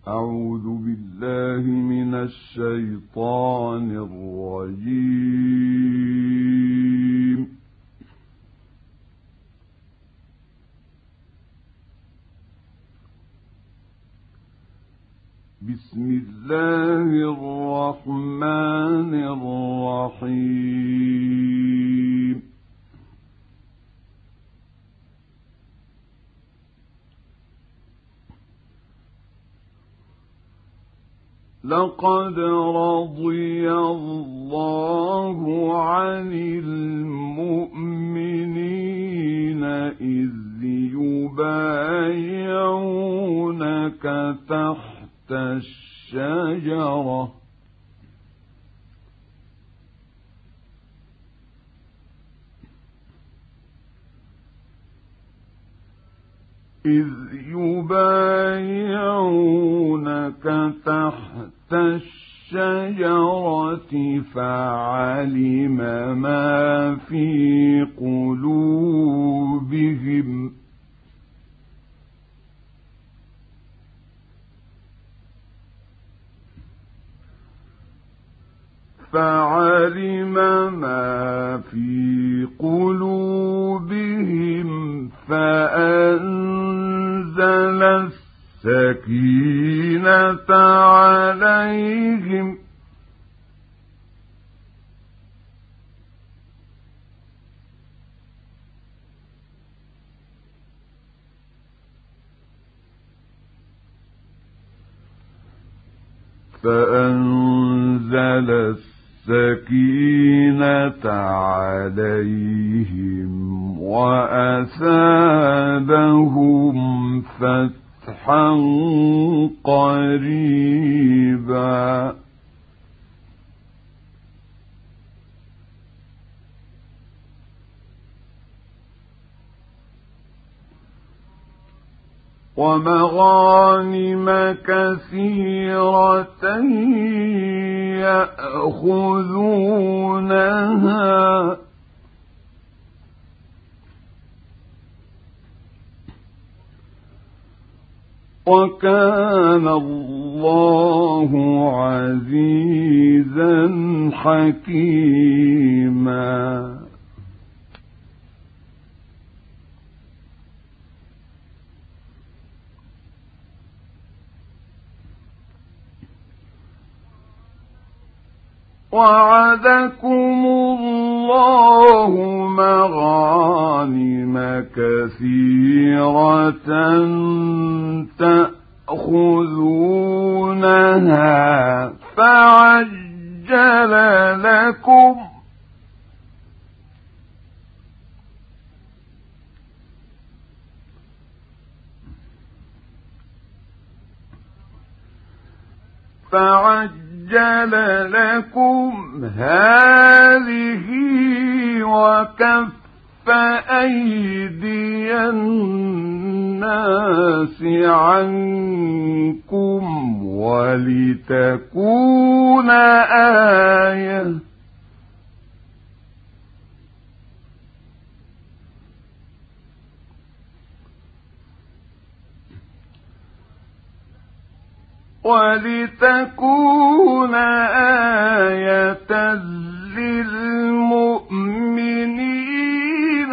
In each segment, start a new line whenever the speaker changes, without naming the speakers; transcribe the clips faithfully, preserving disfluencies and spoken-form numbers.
أعوذ بالله من الشيطان الرجيم. بسم الله الرحمن الرحيم. لقد رضي الله عن المؤمنين إذ يبايعونك تحت الشجرة إذ يبايعونك تحت الشجرة فعلم ما في قلوبهم فعلم ما في قلوبهم فأنزل السكينة عليهم فأنزل السكينة عليهم وأثابهم فتحا قريبا. ومغانم كثيرة يأخذونها وكان الله عزيزا حكيما. وعدكم الله مغانم كثيرة تأخذونها فعجل لكم فعجل جل لكم هذه وكف أيدي الناس عنكم ولتكون آية ولتكون آية للمؤمنين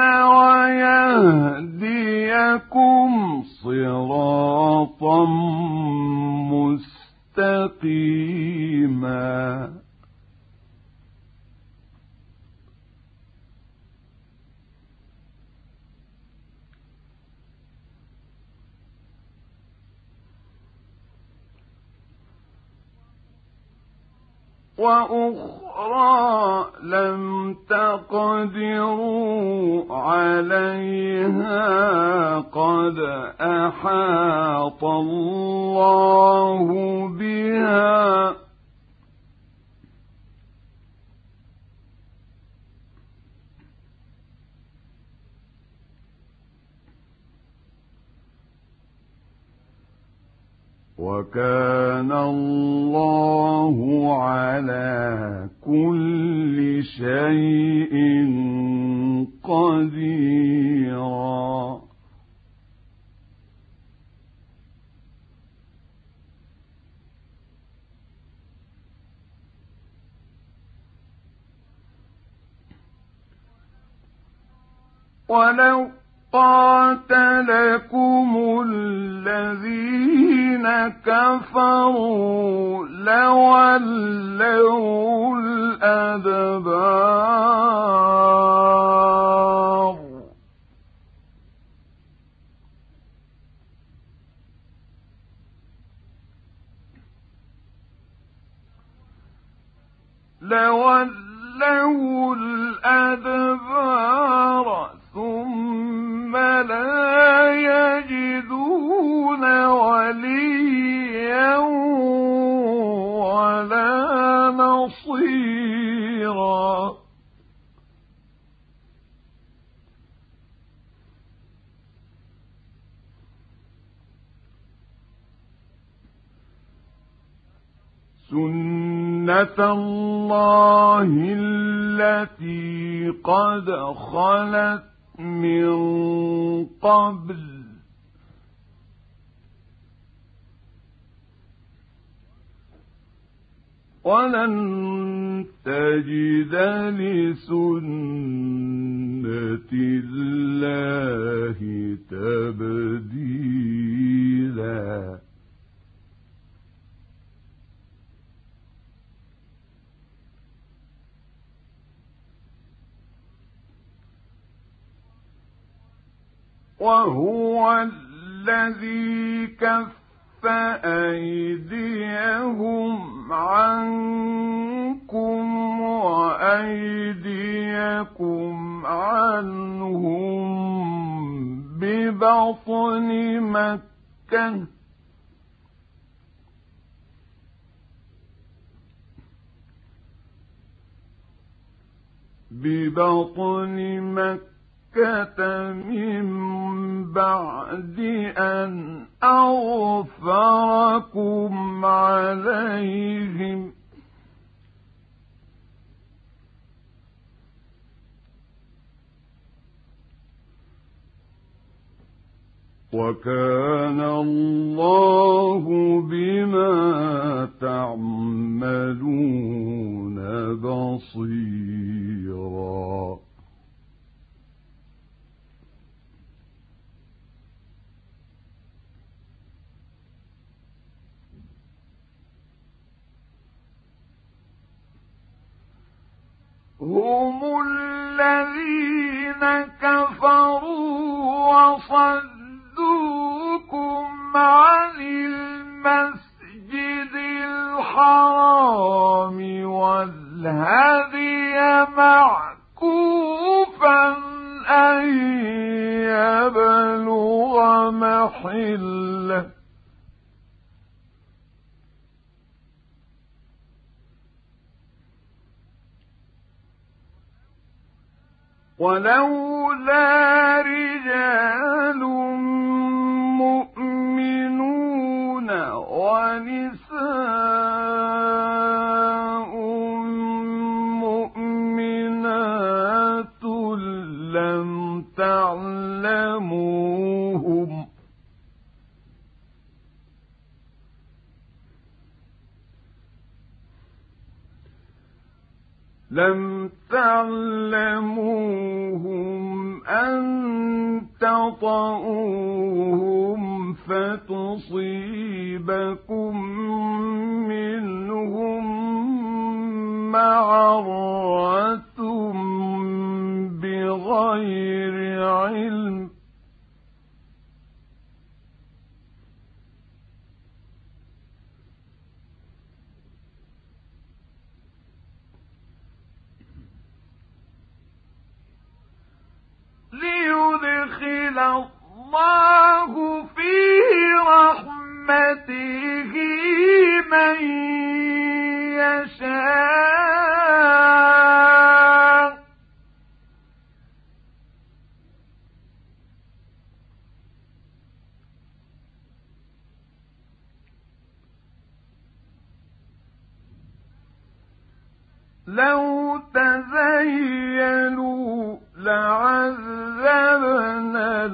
ويهديكم صراطا مستقيما. وأخرى لم تقدروا عليها قد أحاط الله بها وكان الله على كل شيء قديرا. ولو قاتلكم الذين كفروا لولوا الأدبار لولوا الأدبار ثم لا يجدون وليا ولا نصيرا سنة الله التي قد خلت من قبل ولن تجد لسنة الله تبديلا وهو الذي كف أيديهم عنكم وأيديكم عنهم ببطن مكة ببطن مكة من بعد أن أغفركم عليهم وكان الله بما تعملون بصيرا هم الذين كفروا وصدوكم عن المسجد الحرام والهدي معكوفا أن يبلغ محله ولولا رجال مؤمنون ونساء مؤمنات لم تعلموهم لم تعلموهم أن تطؤوهم فتصيبكم منهم معرة بغير علم ليدخل الله في رحمته من يشاء لو تزينوا لعذبنا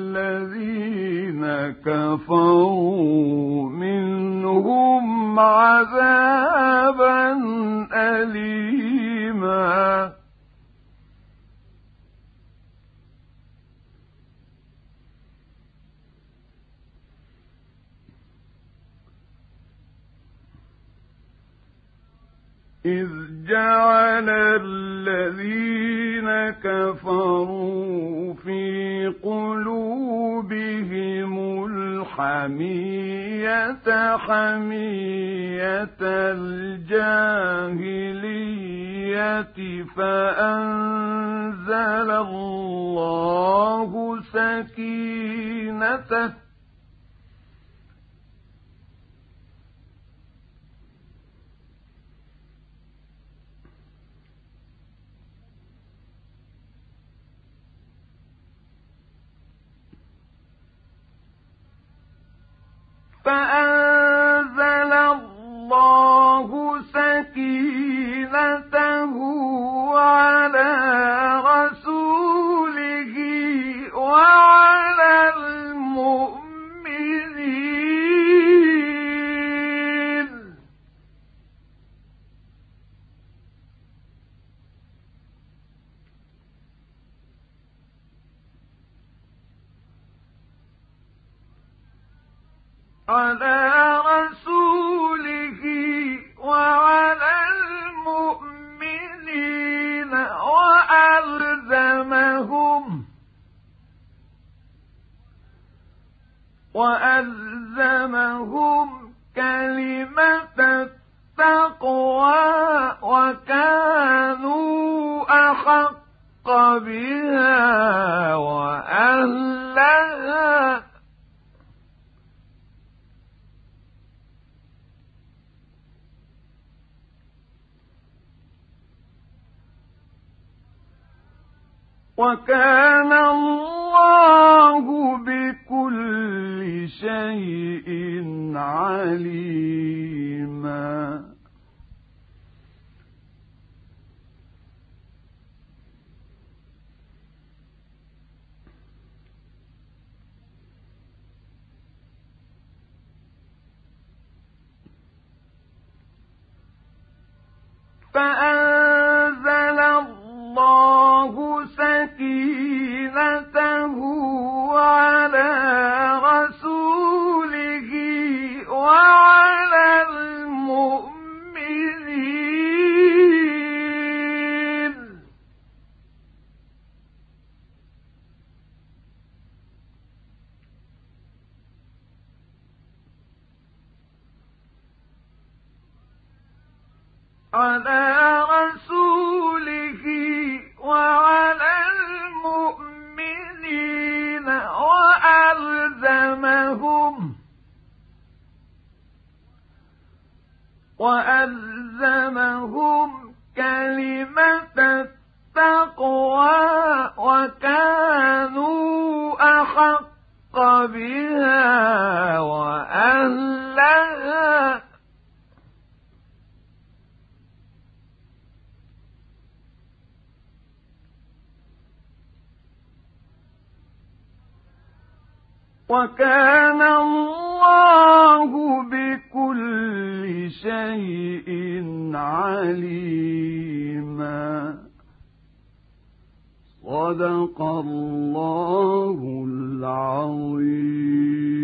الذين كفروا منهم عذابا أليما إذ جعل الذين كفروا في قلوبهم الحمية حمية الجاهلية فأنزل الله سكينته فأنزل الله سكينته على رسوله وعلى المؤمنين على رسوله وعلى المؤمنين وألزمهم وألزمهم كلمة التقوى وكانوا أحق بها وأهلها وكان الله بكل شيء عليما فأنزل الله سكينته على رسوله وعلى المؤمنين على رسوله وعلى المؤمنين وألزمهم وألزمهم كلمة التقوى وكانوا أحق بها وأهلها وكان الله بكل شيء عليما صدق الله العظيم.